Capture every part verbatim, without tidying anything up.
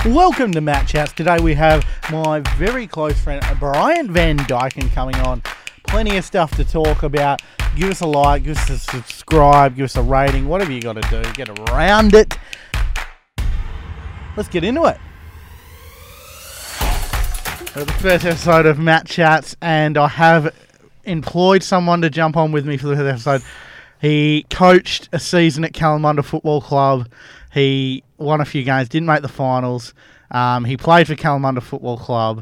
Welcome to Match Chats. Today we have my very close friend Brian Van Dyken coming on. Plenty of stuff to talk about. Give us a like, give us a subscribe, give us a rating, whatever you got to do. Get around it. Let's get into it. The first episode of Match Chats, and I have employed someone to jump on with me for the first episode. He coached a season at Kalamunda Football Club. He won a few games, didn't make the finals. Um, he played for Kalamunda Football Club.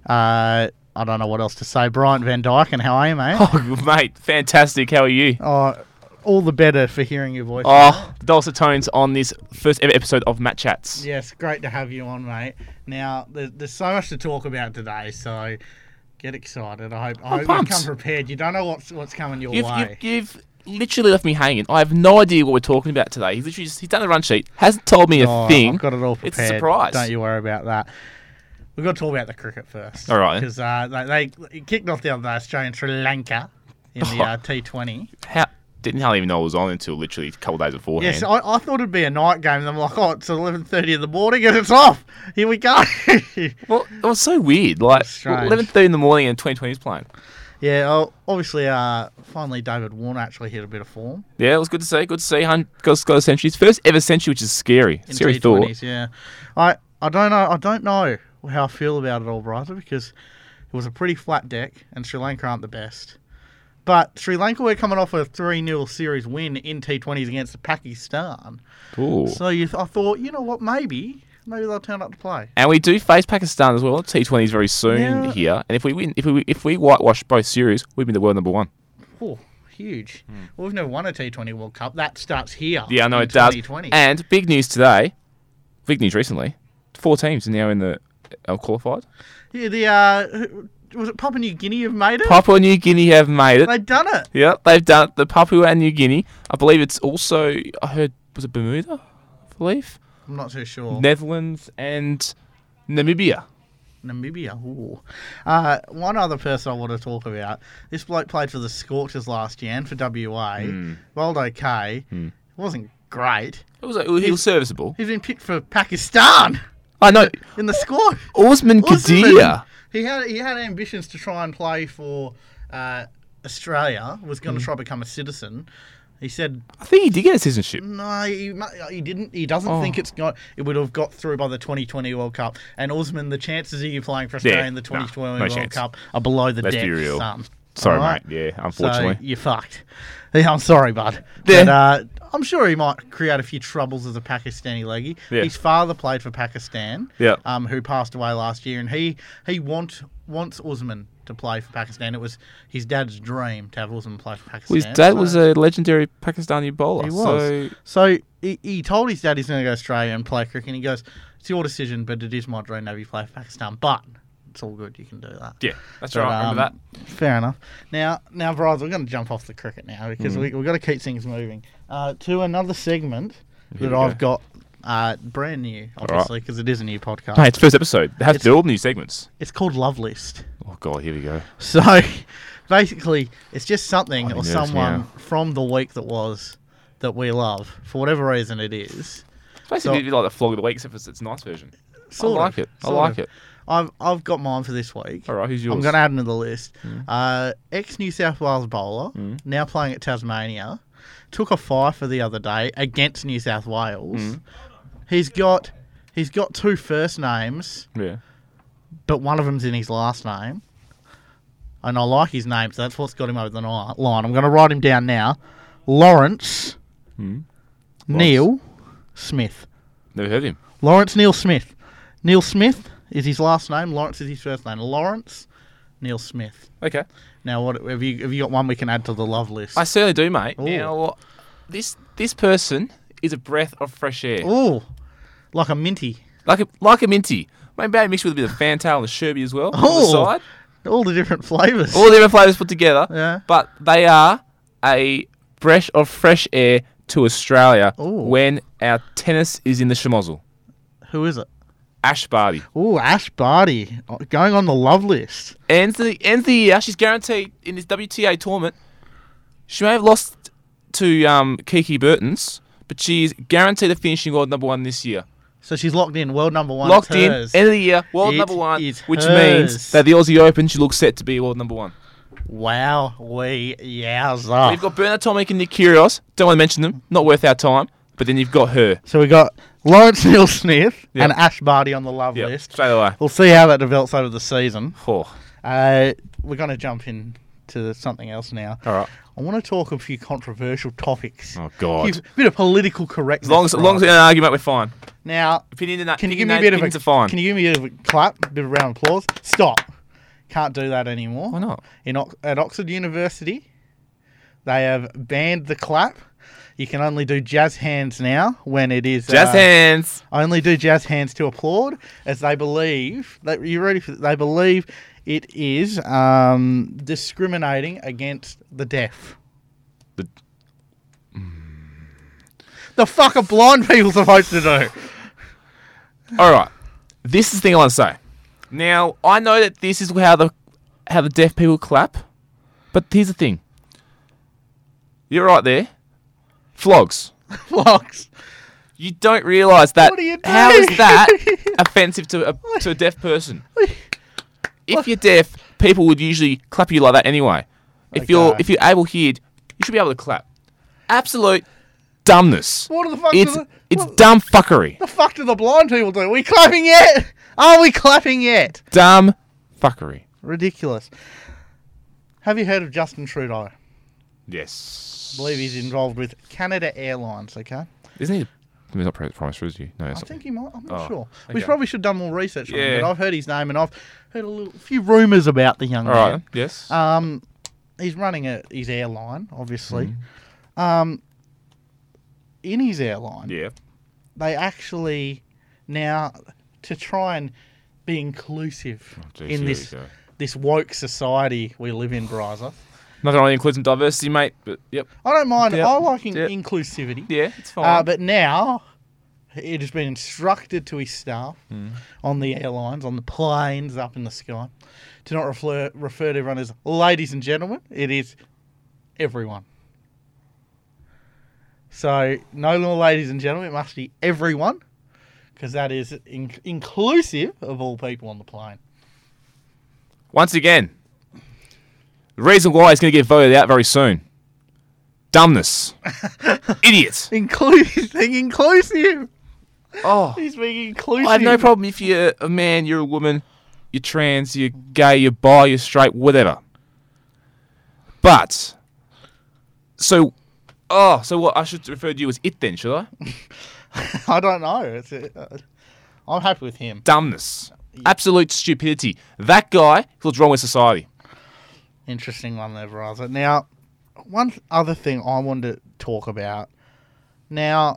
Uh, I don't know what else to say. Brian Van Dyken, how are you, mate? Oh, mate, fantastic. How are you? Oh, all the better for hearing your voice. Oh, dulcet tones on this first ever episode of Match Chats. Yes, great to have you on, mate. Now, there's, there's so much to talk about today, so get excited. I hope, I hope you come prepared. You don't know what's what's coming your you've, way. You've, you've literally left me hanging. I have no idea what we're talking about today. He's literally just, he's done the run sheet, hasn't told me a oh, thing. I've got it all prepared. It's a surprise. Don't you worry about that. We've got to talk about the cricket first. All right. Because uh, they, they kicked off the other day, Australia and Sri Lanka in the uh, T twenty. How didn't hardly even know it was on until literally a couple of days beforehand. Yes, I, I thought it'd be a night game, and I'm like, oh, it's eleven thirty in the morning, and it's off. Here we go. Well, it was so weird. Like eleven thirty in the morning, and twenty twenty is playing. Yeah, well, obviously, uh, finally David Warner actually hit a bit of form. Yeah, it was good to see. Good to see. Got, got a century. His first ever century, which is scary. In Scary T twenties, thought. Yeah, I, I don't know. I don't know how I feel about it all, brother, because it was a pretty flat deck, and Sri Lanka aren't the best. But Sri Lanka were coming off a three nil series win in T twenties against Pakistan. Ooh. So you th- I thought, you know what, maybe, maybe they'll turn up to play. And we do face Pakistan as well. T twenties very soon Yeah. here. And if we win, if we if we whitewash both series, we'd be the world number one. Oh, huge. Mm. Well, we've never won a T twenty World Cup. That starts here. Yeah, I know in it does. twenty twenty. And big news today, big news recently, four teams are now in the uh, qualified. Yeah, the, uh, who- was it Papua New Guinea have made it? Papua New Guinea have made it. They've done it. Yep, they've done it. The Papua and New Guinea. I believe it's also, I heard, was it Bermuda? I believe. I'm not too sure. Netherlands and Namibia. Namibia. Ooh. Uh, one other person I want to talk about. This bloke played for the Scorchers last year and for W A. Mm. Bowled okay. Mm. It wasn't great. It was, he was serviceable. He's been picked for Pakistan I know. in the squad. Osman Kadir. He had he had ambitions to try and play for uh, Australia. Was going to Mm. try to become a citizen. He said, I think he did get a citizenship. no, he, mu- he didn't. He doesn't Oh. think it's got. It would have got through by the twenty twenty World Cup. And Osman, the chances of you playing for Australia Yeah, in the no, twenty twenty no World chance. Cup are below the Let's deck, be real. son. Sorry, All right? mate. Yeah, unfortunately. So you're fucked. Yeah, I'm sorry, bud. Yeah. But uh, I'm sure he might create a few troubles as a Pakistani leggy. Yeah. His father played for Pakistan, Yeah. um, who passed away last year, and he he want wants Usman to play for Pakistan. It was his dad's dream to have Usman play for Pakistan. Well, his dad so- was a legendary Pakistani bowler. He was. So, So he, he told his dad he's going to go to Australia and play cricket. And he goes, "It's your decision, but it is my dream to have you play for Pakistan. But it's all good. You can do that." yeah, that's But, right. I remember um, Fair enough. Now, now, brothers, we're going to jump off the cricket now because Mm. we, we've got to keep things moving uh, to another segment Here that we I've go. got uh, brand new, obviously, because it is a new podcast. that. Hey, it's first episode. They have It's- to do all new segments. It's called Love List. Oh, God, here we go. So, basically, it's just something I'm or nervous someone now. from the week that was that we love for whatever reason it is. It's basically like the flog of the week, except it's, it's a nice version. Sort I like of, it. I sort like of. it. I've I've got mine for this week. All right, who's yours? I'm going to add him to the list. Mm. Uh, ex New South Wales bowler, Mm. now playing at Tasmania, took a five for the other day against New South Wales. Mm. He's got he's got two first names, Yeah. but one of them's in his last name. And I like his name, so that's what's got him over the ni- line. I'm going to write him down now. Lawrence Mm. Neil Smith. Never heard of him. Lawrence Neil Smith. Neil Smith is his last name. Lawrence is his first name. Lawrence Neil Smith. Okay. Now, what have you have you got one we can add to the love list? I certainly do, mate. Ooh. Now, this this person is a breath of fresh air. Oh, like a minty. Like a, like a minty. Maybe mixed with a bit of fantail and sherbet as well on the Oh. side. All the different flavours. All the different flavours put together. Yeah. But they are a breath of fresh air to Australia Ooh. when our tennis is in the schmozzle. Who is it? Ash Barty. Oh, Ash Barty. Going on the love list. Ends the, ends the year. She's guaranteed in this W T A tournament. She may have lost to um, Kiki Burton's, but she's guaranteed a finishing world number one this year. So she's locked in. World number one. Locked it's in, hers. end of the year, world It number one, is which hers. means that the Aussie Open, she looks set to be world number one. Wow, we yowza. We've got Bernard Tomic and Nick Kyrgios. Don't want to mention them. Not worth our time. But then you've got her. So we got Lawrence Neil Smith Yep. and Ash Barty on the love Yep, list. straight away. We'll see how that develops over the season. Oh, Uh, we're going to jump into something else now. all right. I want to talk a few controversial topics. Oh, God. A bit of political correctness. As long as, as long as right? we're in an argument, we're fine. Now, Opinion and can you give me a bit of a fine. Can you give me a bit of a clap, a bit of round of applause? Stop. Can't do that anymore. Why not? In Ox- at Oxford University, they have banned the clap. You can only do jazz hands now when it is Jazz uh, hands. Only do jazz hands to applaud, as they believe that you ready for. They believe it is um, discriminating against the deaf. The- The fuck are blind people supposed to do? All right. This is the thing I want to say. Now, I know that this is how the how the deaf people clap, but here's the thing. You're right there. Flogs. Flocks. You don't realise that. What do you do? How is that offensive to a, to a deaf person? If you're deaf, people would usually clap you like that anyway. If you're Okay. if you're able-heared, you should be able to clap. Absolute dumbness. What the fuck? It's do the, it's what dumb fuckery. the fuck do the blind people do? Are we clapping yet? Are we clapping yet? Dumb fuckery. Ridiculous. Have you heard of Justin Trudeau? Yes. I believe he's involved with Canada Airlines. Okay. Isn't he? He's not Prime Minister, is he? No, I it's not. think he might. I'm not Oh, sure. We okay. probably should have done more research on him. Yeah. But I've heard his name and I've heard a little, few rumours about the young All right. man. Yes. Um, he's running a, his airline, obviously. Mhm. Um, in his airline, yeah. they actually now to try and be inclusive Oh, geez, in here this we go. this woke society we live in, Bryza. Nothing wrong with inclusion diversity, mate. But yep. I don't mind. Yep. I like in- Yep. inclusivity. Yeah, it's fine. Uh, but now it has been instructed to his staff Mm. on the airlines, on the planes up in the sky, to not refer, refer to everyone as ladies and gentlemen. It is everyone. So no more ladies and gentlemen. It must be everyone, because that is in- inclusive of all people on the plane. Once again, the reason why he's going to get voted out very soon. Dumbness. Idiots. Inclusive, being inclusive. Oh. He's being inclusive. I have no problem if you're a man, you're a woman, you're trans, you're gay, you're bi, you're straight, whatever. But, so, oh, so what, I should refer to you as it then, should I? I don't know. It's, uh, I'm happy with him. Dumbness. Absolute stupidity. That guy is what's wrong with society. Interesting one there, brother. Now, one th- other thing I wanted to talk about. Now,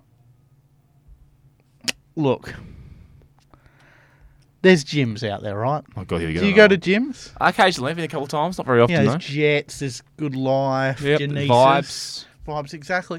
look, there's gyms out there, right? Oh, God, here we go. Do you go to gyms? Occasionally, I've been a couple of times, not very often, Yeah, though. there's Jets, there's Good Life, Yep, Genesis. vibes. Vibes, exactly.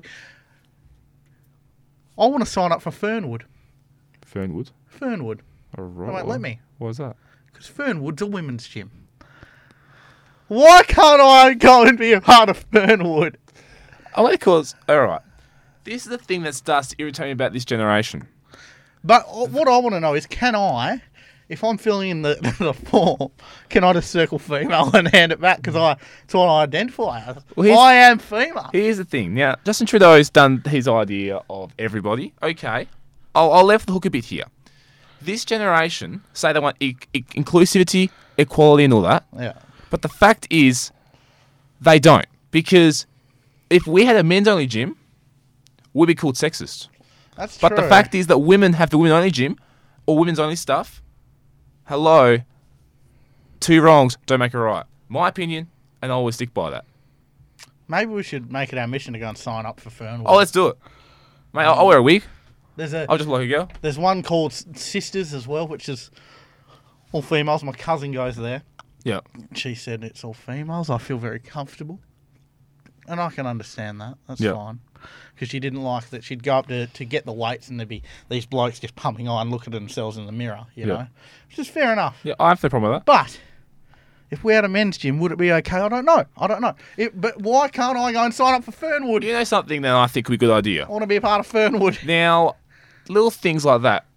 I want to sign up for Fernwood. Fernwood. Fernwood. Oh, right. They won't let me. What was that? Because Fernwood's a women's gym. Why can't I go and be a part of Fernwood? Only because, alright, this is the thing that starts to irritate me about this generation. But uh, what I want to know is, can I, if I'm filling in the, the form, can I just circle female and hand it back? Because I, it's what I identify as. Well, here's- I am female. Here's the thing. Now, Justin Trudeau's done his idea of everybody. Okay. I'll, I'll left the hook a bit here. This generation say they want e- e- inclusivity, equality, and all that. Yeah. But the fact is, they don't. Because if we had a men's only gym, we'd be called sexist. That's But true. the fact is that women have the women only gym or women's only stuff. Hello. Two wrongs don't make a right. My opinion, and I always stick by that. Maybe we should make it our mission to go and sign up for Fernwood. Oh, let's do it. Mate, I'll, I'll wear a wig. There's a I'll just look like a girl. there's one called S- Sisters as well, which is all females. My cousin goes there. Yeah. She said it's all females. I feel very comfortable. And I can understand that. That's Yeah. fine. Because she didn't like that she'd go up to, to get the weights and there'd be these blokes just pumping on, looking at themselves in the mirror, you Yeah. know? Which is fair enough. Yeah, I have no problem with that. But if we had a men's gym, would it be okay? I don't know. I don't know. It, but why can't I go and sign up for Fernwood? You know something that I think would be a good idea? I want to be a part of Fernwood. Now, little things like that.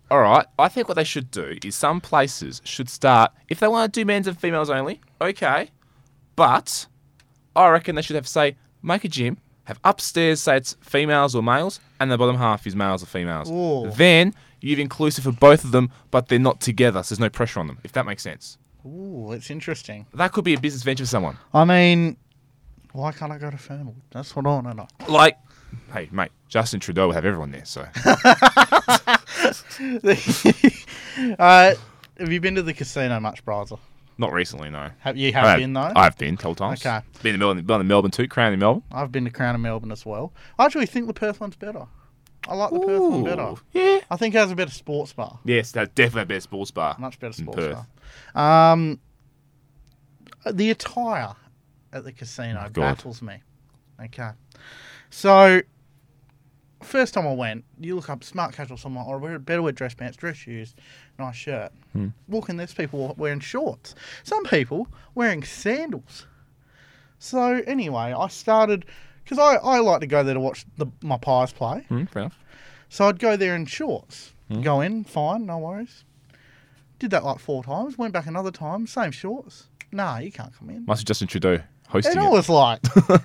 All right. I think what they should do is some places should start, if they want to do men's and females only, okay. But I reckon they should have, say, make a gym, have upstairs, say it's females or males, and the bottom half is males or females. Ooh. Then you've inclusive for both of them, but they're not together, so there's no pressure on them, if that makes sense. Ooh, it's interesting. That could be a business venture for someone. I mean, why can't I go to Fernwood? That's what I want to know. Like, hey, mate, Justin Trudeau will have everyone there, so. uh, have you been to the casino much, brother? Not recently, no. Have you have I been though? I've been a couple times. Okay. Been to Melbourne, been to Melbourne too, Crown in Melbourne. I've been to Crown in Melbourne as well. I actually think the Perth one's better. I like the Perth one better. Yeah. I think it has a better sports bar. Yes, that's definitely a better sports bar. Much better in sports Perth. bar. Um, the attire at the casino Oh, God. baffles me. Okay. So, first time I went, you look up smart casual, someone, or wear better wear dress pants, dress shoes, nice shirt. Hmm. Walk in, there's people wearing shorts. Some people wearing sandals. So, anyway, I started, because I, I like to go there to watch the, my Pies play. Hmm, fair enough. So I'd go there in shorts. Hmm. Go in, fine, no worries. Did that like four times, went back another time, same shorts. Nah, you can't come in. Must be Justin Trudeau hosting And I it. was like,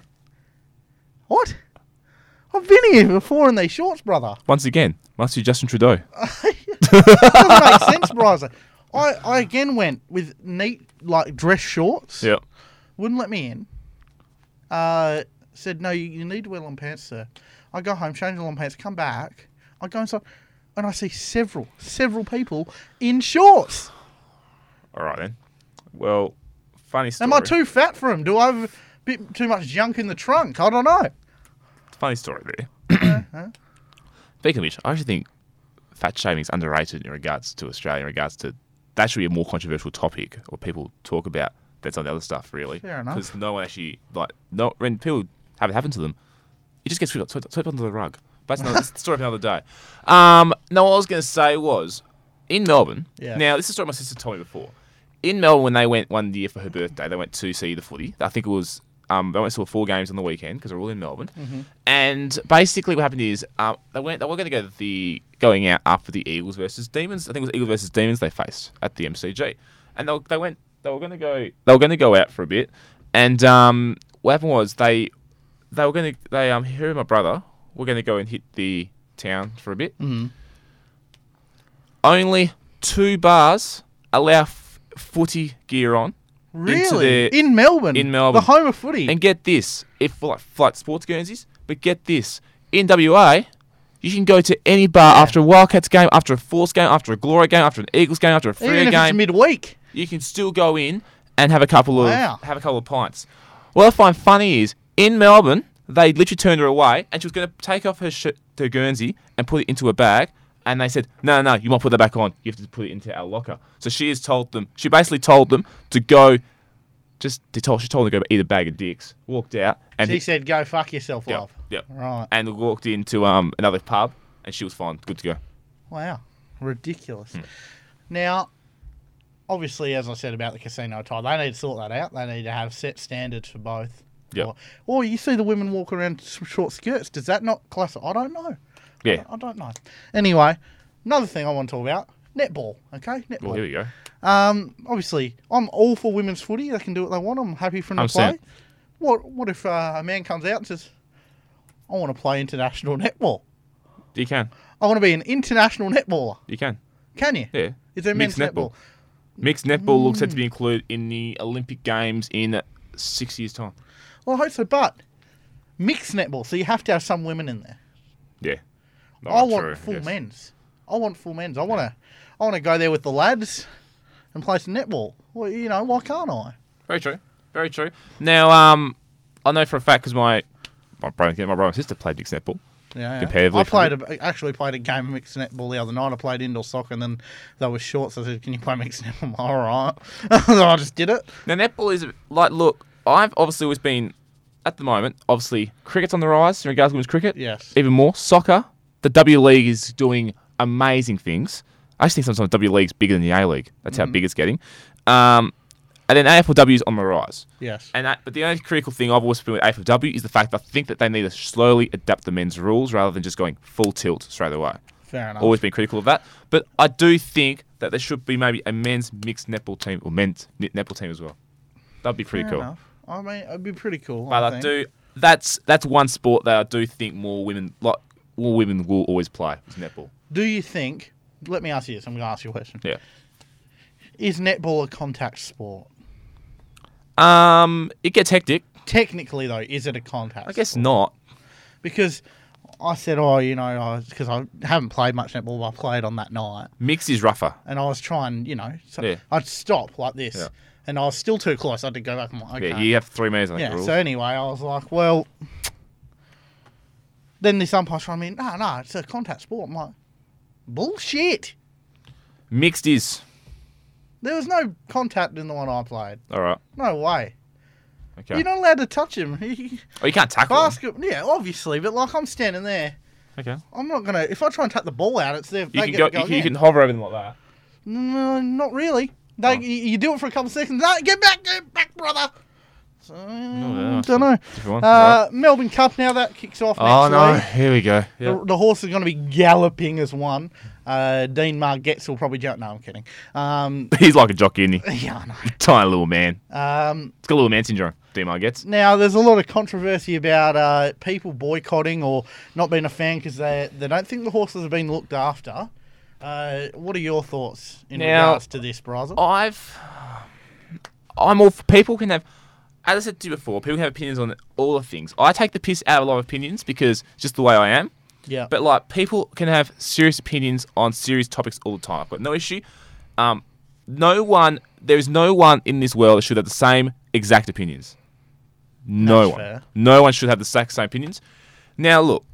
what? I've been here before in these shorts, brother. Once again, must be Justin Trudeau. Doesn't make sense, brother. I, I again went with neat, like, dress shorts. Yep. Wouldn't let me in. Uh, said, no, you, you need to wear long pants, sir. I go home, change the long pants, come back. I go inside, and I see several, several people in shorts. All right, then. Well, funny story. Am I too fat for him? Do I have a bit too much junk in the trunk? I don't know. Funny story there. Huh? Speaking of which, I actually think fat shaming is underrated in regards to Australia, in regards to that should be a more controversial topic or people talk about that's on the other stuff, really. Fair enough. Because no one actually, like, no, when people have it happen to them, it just gets swept, swept, swept under the rug. But that's, another, that's the story of another day. Um, no, what I was going to say was, in Melbourne, Yeah. now this is a story my sister told me before. In Melbourne, when they went one year for her birthday, they went to see the footy. I think it was, um, they went to four games on the weekend because they're all in Melbourne. Mm-hmm. And basically what happened is, um, they went, they were going to go to the, going out after the Eagles versus Demons. I think it was Eagles versus Demons they faced at the M C G. And they, they went, they were going to go, they were going to go out for a bit. And, um, what happened was they, they were going to, they, um, her and my brother were going to go and hit the town for a bit. Mm-hmm. Only two bars allow f- footy gear on. Into Really? their, In Melbourne? in Melbourne. The home of footy? and get this, if like flight sports Guernseys, but get this, in W A, you can go to any bar after a Wildcats game, after a Force game, after a Glory game, after an Eagles game, after a Freo Even if game. it's midweek. You can still go in and have a couple of Wow. have a couple of pints. What I find funny is in Melbourne, they literally turned her away, and she was going to take off her shirt, her Guernsey, and put it into a bag. And they said, no, no, no, you might put that back on. You have to put it into our locker. So she has told them, she basically told them to go, just, they told, she told them to go eat a bag of dicks. Walked out. And She said, go fuck yourself, Yep, love. yep. Right. And walked into um another pub, and she was fine, good to go. Wow. Ridiculous. Hmm. Now, obviously, as I said about the casino attire, they need to sort that out. They need to have set standards for both. Yep. Or, or you see the women walk around s- short skirts. Does that not class? I don't know. Yeah. I don't know. Anyway, another thing I want to talk about, netball, okay? Netball. Well, here we go. Um, obviously, I'm all for women's footy. They can do what they want. I'm happy for them to one hundred play. percent. What What if uh, a man comes out and says, I want to play international netball. You can. I want to be an international netballer. You can. Can you? Yeah. Is there men's Mixed netball? netball. Mixed netball looks set to be included in the Olympic Games in six years' time. Well, I hope so, but mixed netball, so you have to have some women in there. Yeah. No, I want true, full yes. men's. I want full men's. I want to I want to go there with the lads and play some netball. Well, you know, why can't I? Very true. Very true. Now, um, I know for a fact because my my brother, my brother and sister played mixed netball. Yeah, yeah. Competitively I for played a, actually played a game of mixed netball the other night. I played indoor soccer, and then they were short, so I said, "Can you play mixed netball?" All right, so I just did it. Now, netball is like, look, I've obviously always been at the moment. Obviously, cricket's on the rise in regards to women's cricket. Yes. Even more soccer. The W League is doing amazing things. I just think sometimes the W League's bigger than the A League. That's how big it's getting. Um, and then A F L W is on the rise. Yes. And that, but the only critical thing I've always been with A F L W is the fact that I think that they need to slowly adapt the men's rules rather than just going full tilt straight away. Fair enough. Always been critical of that. But I do think that there should be maybe a men's mixed netball team or men's netball team as well. That'd be pretty Fair cool. enough. I mean, it'd be pretty cool. But I, I, think. do. That's that's one sport that I do think more women like more women will always play is netball. Do you think? Let me ask you this. I'm going to ask you a question. Yeah. Is netball a contact sport? Um, it gets hectic. Technically, though, is it a contact? I guess sport? not. Because I said, oh, you know, because I, I haven't played much netball, but I played on that night. Mix is rougher. And I was trying, you know, so Yeah. I'd stop like this. Yeah. And I was still too close. I had to go back and like, okay. Yeah, you have three metres on Yeah, the rules. so anyway, I was like, well, then this umpire's trying to me, no, no, it's a contact sport. I'm like, bullshit. Mixed is. There was no contact in the one I played. All right. No way. Okay. You're not allowed to touch him. Oh, you can't tackle them. Basket, yeah, obviously, but like I'm standing there. Okay. I'm not gonna. If I try and tap the ball out, it's there. You they can get go. to go You can, you again. can hover over them like that. No, not really. They, Oh. you, you do it for a couple of seconds. No, get back, get back, brother. So, yeah, don't know. Different one. Uh, Right. Melbourne Cup now that kicks off next Oh no! week. Here we go. Yeah. The, the horse is going to be galloping as one. Uh, Dean Margetts will probably jump. No, I'm kidding. Um, He's like a jockey, isn't he? yeah, I know. Tiny little man. Um, It's got a little man syndrome. D-Mar gets. now, there's a lot of controversy about uh, people boycotting or not being a fan because they they don't think the horses have been looked after. Uh, what are your thoughts in Now- regards to this, Brazel? I've. I'm all for people can have. As I said to you before, people can have opinions on all the things. I take the piss out of a lot of opinions because it's just the way I am. Yeah. But like people can have serious opinions on serious topics all the time. I've got no issue. Um, no one. There is no one in this world that should have the same exact opinions. No That's one. fair. No one should have the exact same opinions. Now look.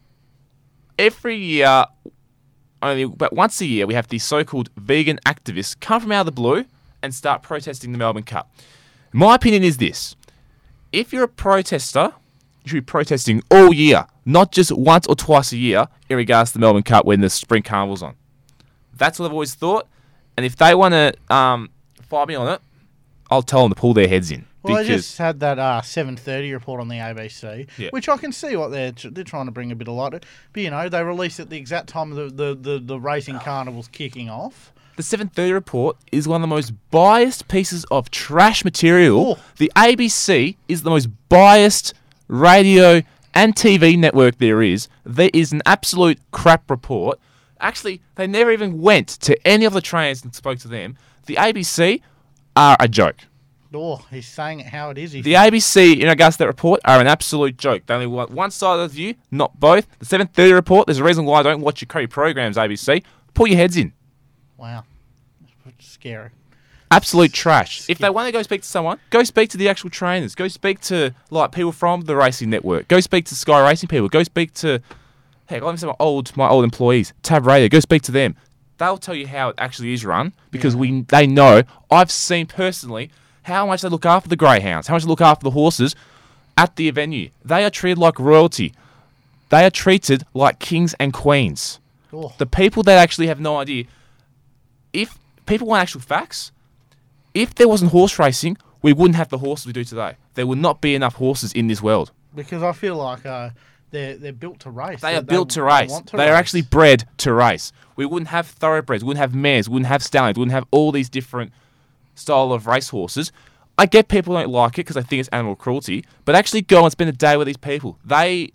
Every year, only about once a year, we have these so-called vegan activists come from out of the blue and start protesting the Melbourne Cup. My opinion is this. If you're a protester, you should be protesting all year, not just once or twice a year in regards to the Melbourne Cup when the Spring Carnival's on. That's what I've always thought. And if they want to um, fight me on it, I'll tell them to pull their heads in. Well, I because just had that uh, seven thirty report on the A B C, Yeah. which I can see what they're they're trying to bring a bit of light to. But, you know, they release at the exact time the, the, the, the racing carnival's kicking off. the seven thirty report is one of the most biased pieces of trash material. Oh. The A B C is the most biased radio and T V network there is. There is an absolute crap report. Actually, they never even went to any of the trainers and spoke to them. The A B C are a joke. Oh, he's saying it how it is. He The A B C, in regards to that report, are an absolute joke. They only want one side of the view, not both. The seven thirty report, there's a reason why I don't watch your curry programs, A B C. Pull your heads in. Wow. That's scary. Absolute trash. If they want to go speak to someone, go speak to the actual trainers. Go speak to like people from the racing network. Go speak to Sky Racing people. Go speak to, heck, let me say my old my old employees, Tab Radio. Go speak to them. They'll tell you how it actually is run because we they know. I've seen personally how much they look after the greyhounds, how much they look after the horses at the venue. They are treated like royalty. They are treated like kings and queens. Oh, The people that actually have no idea. If people want actual facts, if there wasn't horse racing, we wouldn't have the horses we do today. There would not be enough horses in this world. because I feel like uh, they're, they're built to race. They are built to race. want to They are race. actually bred to race. We wouldn't have thoroughbreds. We wouldn't have mares. We wouldn't have stallions. We wouldn't have all these different style of race horses. I get people don't like it because they think it's animal cruelty, but actually go and spend a day with these people. They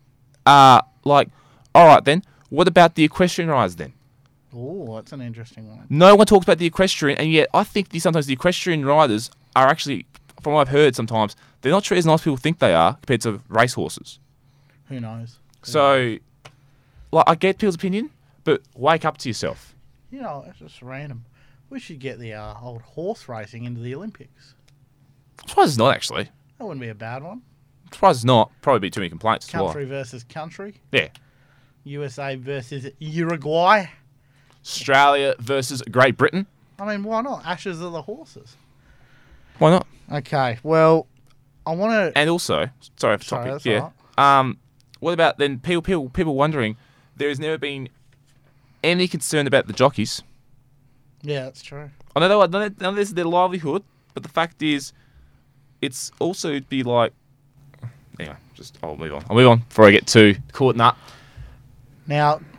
are like, all right then, what about the equestrian riders then? Oh, that's an interesting one. No one talks about the equestrian, and yet I think the, sometimes the equestrian riders are actually, from what I've heard sometimes, they're not treated as nice as people think they are compared to race horses. Who knows? So, like, I get people's opinion, but wake up to yourself. You know, it's just random. We should get the uh, old horse racing into the Olympics. I'm surprised it's not, actually. That wouldn't be a bad one. I'm surprised it's not. Probably be too many complaints as well. Country versus country. Yeah. U S A versus Uruguay. Australia versus Great Britain. I mean, why not? Ashes of the horses. Why not? Okay, well, I want to... And also, sorry for Sorry, topic. that's Yeah. Um, what about then people, people, people wondering, there has never been any concern about the jockeys. Yeah, that's true. I know they none of this is their livelihood, but the fact is, it's also be like. Anyway, just I'll move on. I'll move on before I get too caught in that. Now,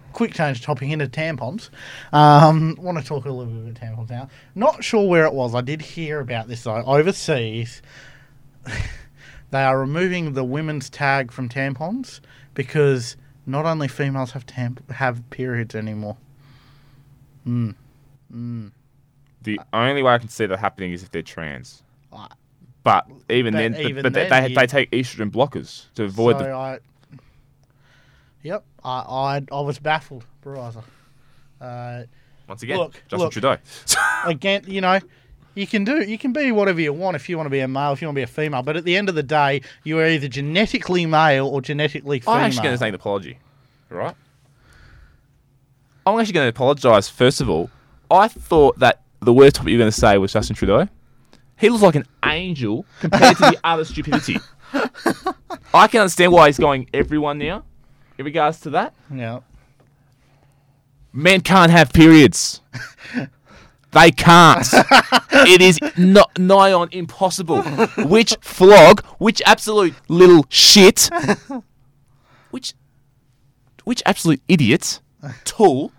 quick change topic into tampons. Um, want to talk a little bit about tampons now. Not sure where it was. I did hear about this though. Overseas, they are removing the women's tag from tampons because not only females have tamp- have periods anymore. Mm. Mm. The only way I can see that happening is if they're trans. Uh, But even But then, even but, then, they, they you- they take estrogen blockers to avoid so the. I, yep, I, I I was baffled, brother. Uh, Once again, look, Justin look. Trudeau. again, you know, you can do, you can be whatever you want if you want to be a male, if you want to be a female. But at the end of the day, you are either genetically male or genetically female. I'm actually going to make an apology, right? I'm actually going to apologise. First of all, I thought that the worst topic you were going to say was Justin Trudeau. He looks like an angel compared to the other stupidity. I can understand why he's going everyone now, in regards to that. Yeah. Men can't have periods. They can't. It is not nigh on impossible. Which flog, which absolute little shit, which, which absolute idiot, tool.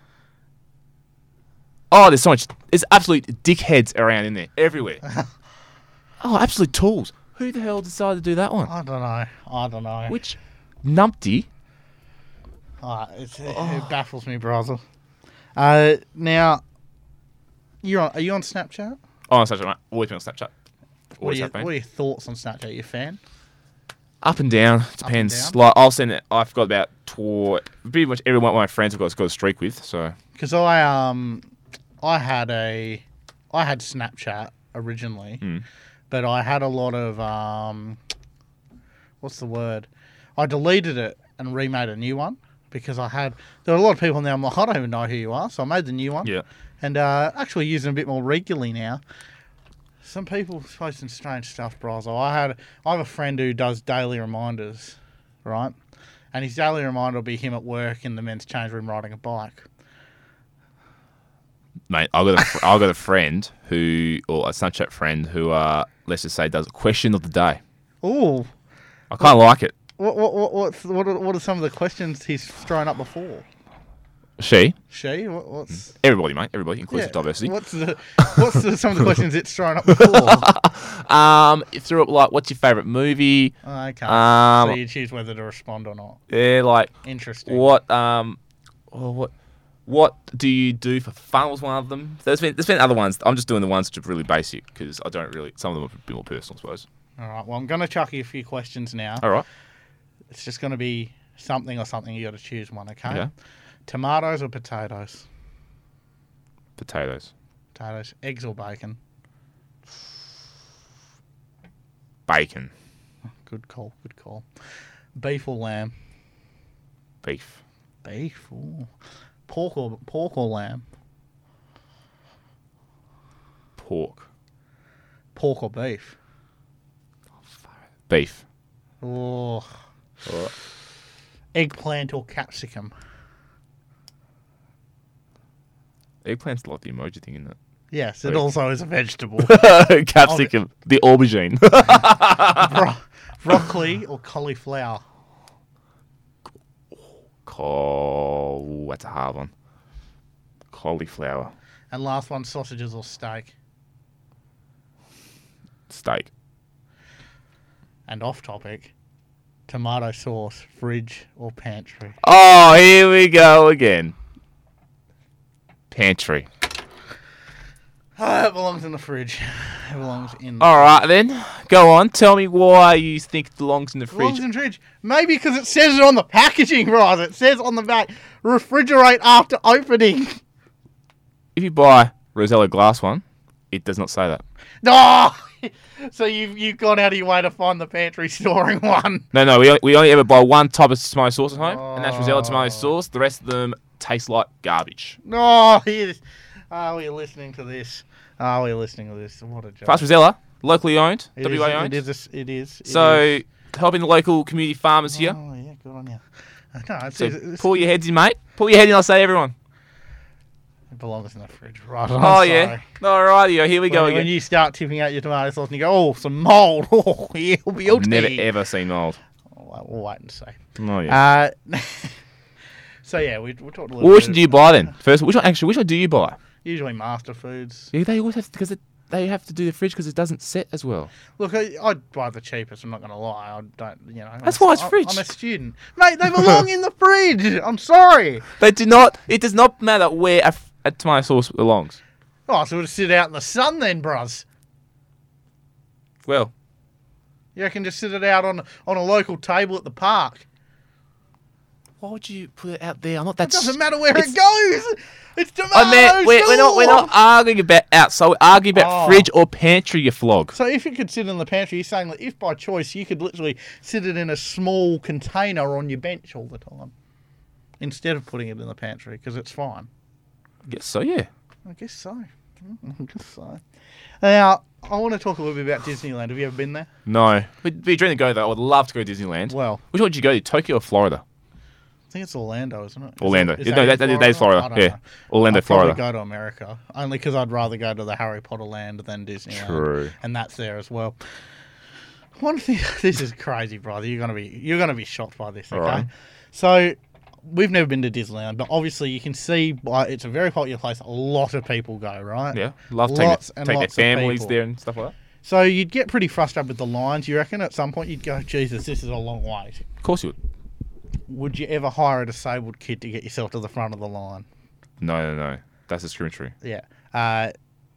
Oh, there's so much. There's absolute dickheads around in there, everywhere. Oh, absolute tools. Who the hell decided to do that one? I don't know. I don't know. Which numpty? Uh, it's, it, it baffles me, brother. Uh, now, you're on, are you on Snapchat? Oh, on Snapchat, mate. Always been on Snapchat. What are, Always your, have been. what are your thoughts on Snapchat? Are you a fan? Up and down. Depends. down? Like, I'll send it. I've got about tw- pretty much every one of my friends I've got, got a streak with. So Because I um, I had a, I had Snapchat originally, Mm. but I had a lot of um, what's the word? I deleted it and remade a new one because I had there were a lot of people now. I'm like, I don't even know who you are, so I made the new one. yeah. And uh, actually using it a bit more regularly now. Some people posting strange stuff, bro. So I had, I have a friend who does daily reminders, right? And his daily reminder will be him at work in the men's change room riding a bike. Mate, I've got a, fr- I've got a friend who, or a Snapchat friend who, uh, let's just say, does a question of the day. Ooh, I kind of like it. what what what what's, what are, what are some of the questions he's thrown up before? She, She, what, what's everybody, mate, everybody, inclusive yeah, diversity. What's the what's the, some of the questions it's thrown up before? Um, it threw up like, what's your favourite movie? Okay, Um, so you choose whether to respond or not. Yeah, like, Interesting. what, um, oh, what, what do you do for fun was one of them. There's been, there's been other ones. I'm just doing the ones which are really basic because I don't really, some of them are a bit more personal, I suppose. All right. Well, I'm going to chuck you a few questions now. All right. It's just going to be something or something. You got to choose one, okay? Okay. Tomatoes or potatoes? Potatoes. Potatoes. Eggs or bacon? Bacon. Good call. Good call. Beef or lamb? Beef. Beef. Ooh. Pork or pork or lamb? Pork. Pork or beef? Beef. Oh. Alright. Eggplant or capsicum? Eggplant's like the emoji thing, isn't it? Yes, it Wait. also is a vegetable. Capsicum. The aubergine. Bro- broccoli or cauliflower? Oh, that's a hard one. Cauliflower. And last one, sausages or steak? Steak. And off topic, tomato sauce, fridge or pantry? Oh, here we go again. Pantry. Oh, it belongs in the fridge. It belongs in the All right, then. Go on. Tell me why you think it belongs in the It belongs fridge. in the fridge. Maybe because it says it on the packaging, right? It says on the back, refrigerate after opening. If you buy Rosella glass one, it does not say that. No! So you've, you've gone out of your way to find the pantry storing one. No, no. We only, we only ever buy one type of tomato sauce at home, and that's Rosella tomato Oh. sauce. The rest of them taste like garbage. No, yes. Are we listening to this? Are we listening to this? What a joke. Fast Rosella, locally owned, It W A is- owned. It is. a- It is. it So is. helping the local community farmers here. Oh, yeah, good on you. No, it's, So it's, it's, pull your heads in, mate. Pull your head in, I'll say everyone. it belongs in the fridge, right? Oh, yeah. All righty, here we go When, when again. you start tipping out your tomato sauce and you go, oh, some mould. Oh, yeah, it'll be I've okay. never ever seen mold. We'll, we'll wait and see. Oh, yeah. Uh, So yeah, we we talked a little. Well, which bit one do you buy then? First, which one actually? Which one do you buy? Usually Master Foods. Yeah, they always have because they have to do the fridge because it doesn't set as well. Look, I, I'd buy the cheapest. I'm not going to lie. I don't, you know. That's I'm, why it's I'm- fridge. I'm a student, mate. They belong in the fridge. I'm sorry. They do not. It does not matter where a, f- a tomato sauce belongs. Oh, so we'll sit out in the sun then, bros. Well, You can just sit it out on on a local table at the park. why would you put it out there? I'm not that. It doesn't s- matter where it's- it goes. It's tomato I mean, we're, we're not we're not sauce. arguing about outside. We're arguing about Oh. fridge or pantry. You flog. So if it could sit in the pantry, you're saying that if by choice you could literally sit it in a small container on your bench all the time, instead of putting it in the pantry because it's fine. Yes, so yeah. I guess so. Mm, I guess so. Now I want to talk a little bit about Disneyland. Have you ever been there? No, we'd be a dream to go though. I would love to go to Disneyland. Well, Which one would you go to? Tokyo or Florida? I think it's Orlando, isn't it? Is Orlando. it- is no, that that, in that, that is Florida. I don't Yeah, know. Orlando, I'd probably Florida. go to America only because I'd rather go to the Harry Potter land than Disneyland. True. And that's there as well. One thing, this is crazy, brother. You're gonna be you're gonna be shocked by this. Okay, Alright. so we've never been to Disneyland, but obviously you can see by it's a very popular place. A lot of people go, right? Yeah, love taking Lots their, and take lots of their families people. there and stuff like that. So you'd get pretty frustrated with the lines. You reckon at some point you'd go, Jesus, this is a long wait. Of course you would. Would you ever hire a disabled kid to get yourself to the front of the line? No, no, no. That's discriminatory. Yeah. Uh,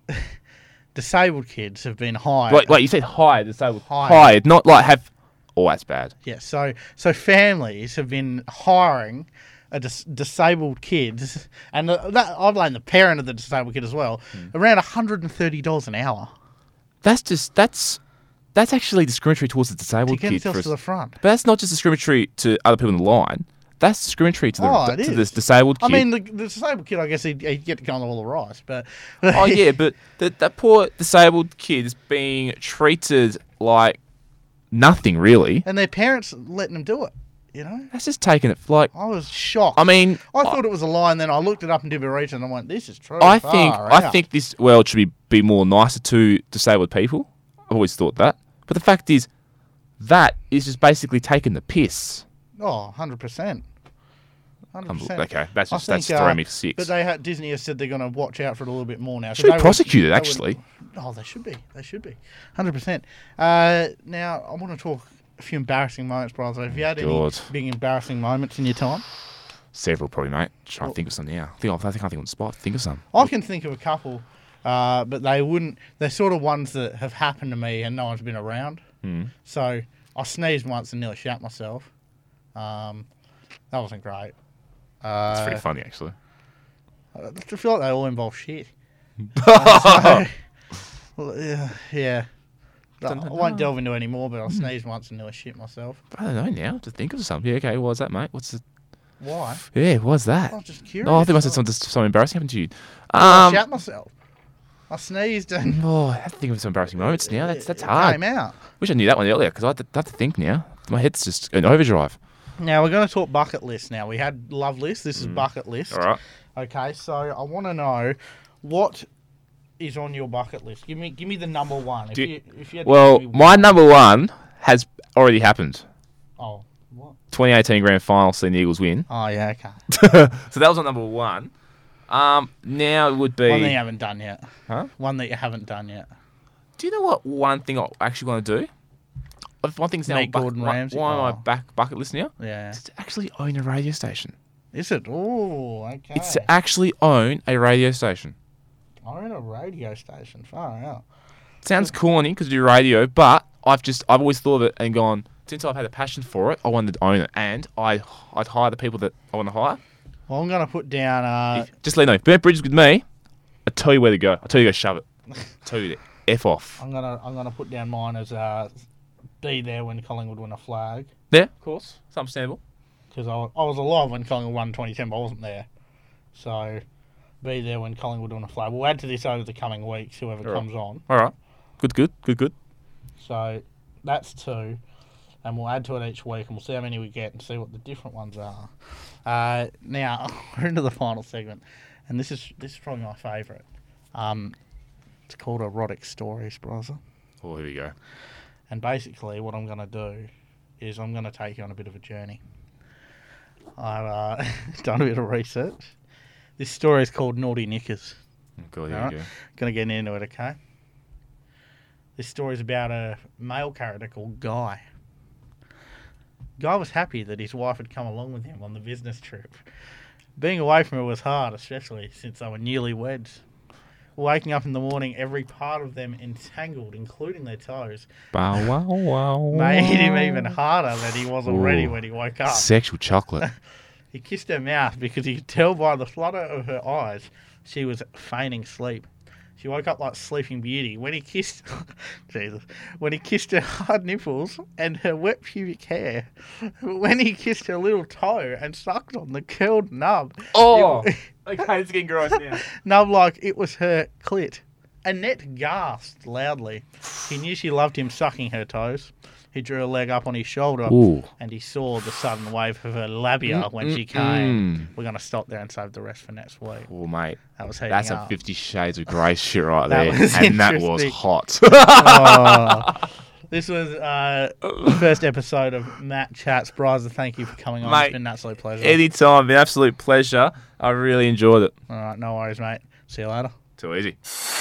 disabled kids have been hired. Wait, wait. You said hired. Disabled. Hired. Hired, not like have. Oh, that's bad. Yeah. So so families have been hiring a dis- disabled kids, and the, that I blame the parent of the disabled kid as well. Hmm. Around one hundred and thirty dollars an hour That's just that's that's actually discriminatory towards the to disabled get kid. For themselves us. to the front. But that's not just discriminatory to other people in the line. That's discriminatory to the Oh, it to is. this disabled kid. I mean, the, the disabled kid, I guess he'd, he'd get to go on all the rice, but oh yeah, but the, that poor disabled kid is being treated like nothing really. and their parents letting them do it. You know, That's just taking it like. I was shocked. I mean, I thought it was a lie, and then I looked it up and did a research, and I went, "This is true." I think Far I out. think this world should be, be more nicer to disabled people. I've always thought that. But the fact is, that is just basically taking the piss. Oh, one hundred percent. one hundred Um, percent. okay, that's I just that's think, throwing uh, me for six. But they had, Disney has said they're going to watch out for it a little bit more now. 'cause Should be they would- prosecuted, they would- actually. Oh, they should be. They should be. one hundred percent. Uh, now, I want to talk a few embarrassing moments, brother. Have you had any God. big embarrassing moments in your time? Several probably, mate. Trying to think of some now. I think I think I think on the spot. Think of some. I can think of a couple, uh, but they wouldn't. They're sort of ones that have happened to me and no one's been around. Hmm. So I sneezed once and nearly shat myself. Um, that wasn't great. Uh, It's pretty funny actually. I just feel like they all involve shit. Uh, so, yeah, yeah. I Don't know. won't delve into any more, but I sneezed once and nearly shit myself. I don't know now. To think of something. Yeah, okay. What was that, mate? What's the? Why? Yeah, what was that? I was just curious. Oh, I think I said Oh. something, something embarrassing happened to you. I Um, shat myself. I sneezed and oh, I have to think of some embarrassing moments now. That's that's it hard. came out. Wish I knew that one earlier because I have to, I have to think now. My head's just in overdrive. Now we're going to talk bucket list. Now we had love list. This is bucket list. Mm. All right. Okay, so I want to know what is on your bucket list. Give me, give me the number one. If Do- you, if you had to Well, give me my one. number one has already happened. Oh, what? twenty eighteen grand final, seeing the Eagles win. Oh yeah, okay. So that was on number one. Um, now it would be. One that you haven't done yet. Huh? One that you haven't done yet. Do you know what one thing I actually want to do? One thing's now Meet buck- Gordon one- Ramsay? One on my Oh. back bucket list now. Yeah. Is to actually own a radio station. Is it? Oh, okay. It's to actually own a radio station. I own a radio station. Far out. Sounds corny because you do radio, but I've just I've always thought of it and gone, since I've had a passion for it, I wanted to own it, and I I'd hire the people that I want to hire. Well, I'm gonna put down. Uh, If- just let you know, if burnt bridges with me, I tell you where to go. I tell you to go shove it. I tell you to f off. I'm gonna I'm gonna put down mine as uh, be there when Collingwood win a flag Yeah, of course, it's understandable. because I, I was alive when Collingwood won twenty ten, but I wasn't there. So be there when Collingwood win a flag. We'll add to this over the coming weeks, whoever All right. comes on. All right, good, good, good, good. So that's two, and we'll add to it each week, and we'll see how many we get and see what the different ones are. Uh, now we're into the final segment, and this is this is probably my favourite. Um, it's called erotic stories, brother. Oh, here we go. And basically, what I'm going to do is I'm going to take you on a bit of a journey. I've uh, done a bit of research. This story is called Naughty Knickers. Oh, God, here Alright. we go. Gonna get into it, okay? This story is about a male character called Guy. Guy was happy that his wife had come along with him on the business trip. Being away from her was hard, especially since they were newlyweds. Waking up in the morning, every part of them entangled, including their toes, Bow wow wow. made him even harder than he was already Ooh. when he woke up. Sexual chocolate. He kissed her mouth because he could tell by the flutter of her eyes she was feigning sleep. She woke up like Sleeping Beauty when he kissed, Jesus, when he kissed her hard nipples and her wet pubic hair. When he kissed her little toe and sucked on the curled nub. Oh, It- okay, it's getting gross now. nub like it was her clit. Annette gasped loudly. He knew she loved him sucking her toes. He drew a leg up on his shoulder, Ooh. and he saw the sudden wave of her labia when she came. We're going to stop there and save the rest for next week. Oh, mate. That was heating That's up. a Fifty Shades of Grey shit right That there. was And that was interesting. hot. Oh. This was uh, the first episode of Matt Chats. Bryza, thank you for coming on. Mate, It's been an absolute pleasure. Anytime. An absolute pleasure. I really enjoyed it. All right, no worries, mate. See you later. Too easy.